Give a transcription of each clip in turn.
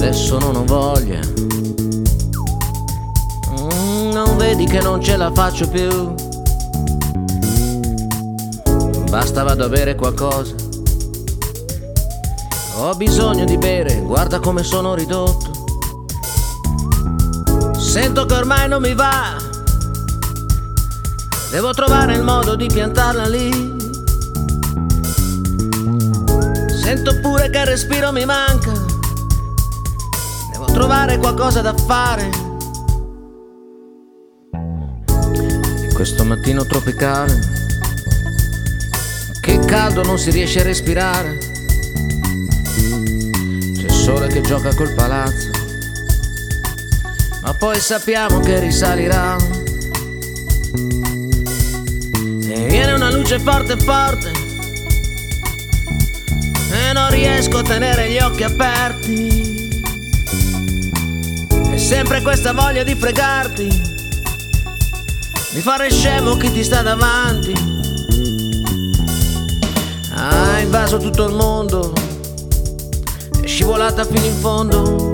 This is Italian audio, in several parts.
adesso non ho voglia. Non vedi che non ce la faccio più? Basta, vado a bere qualcosa. Ho bisogno di bere, guarda come sono ridotto. Sento che ormai non mi va. Devo trovare il modo di piantarla lì. Sento pure che il respiro mi manca. Devo trovare qualcosa da fare. In questo mattino tropicale, che caldo, non si riesce a respirare. C'è il sole che gioca col palazzo, ma poi sappiamo che risalirà. E viene una luce forte forte e non riesco a tenere gli occhi aperti. È sempre questa voglia di fregarti, di fare scemo chi ti sta davanti. Ha invaso tutto il mondo, è scivolata fino in fondo.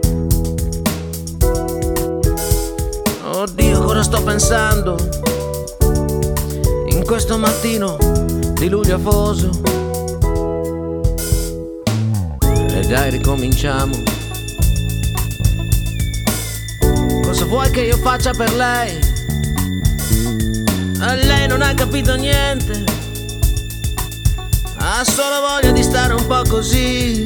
Oddio, cosa sto pensando in questo mattino di luglio afoso? E dai, ricominciamo. Cosa vuoi che io faccia per lei? A lei non ha capito niente, ha solo voglia di stare un po' così.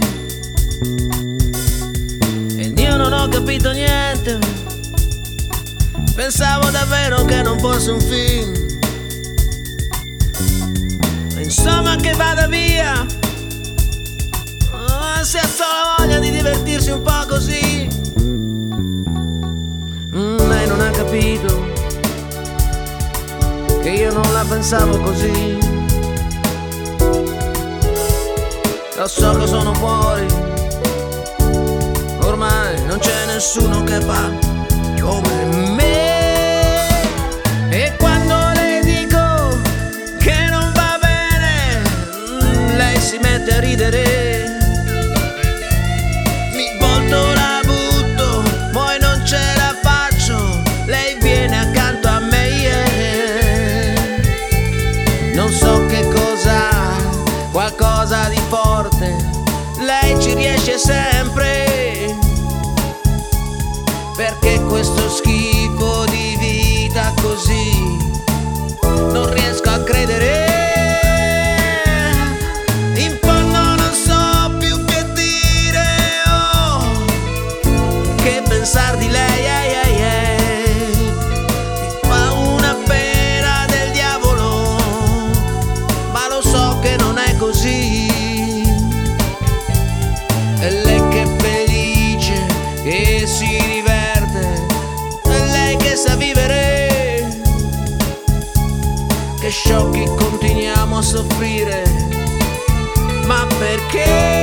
Ed io non ho capito niente, pensavo davvero che non fosse un film. Insomma, che vada via, se ha solo voglia di divertirsi un po' così. Lei non ha capito che io non la pensavo così. Lo so che sono fuori, ormai non c'è nessuno che fa come me. E quando le dico che non va bene, lei si mette a ridere. Mi volto, la butto, poi non ce la faccio, lei viene accanto a me, yeah. Non so che cos'ha, qualcosa di forte, lei ci riesce sempre. Perché questo schifo di vita così non riesco a credere. In fondo non so più che dire, oh, che pensar di lei, mi fa una pena del diavolo, ma lo so che non è così. E lei che è felice, che si diverte, è lei che sa vivere. Che sciocchi continuiamo a soffrire, ma perché?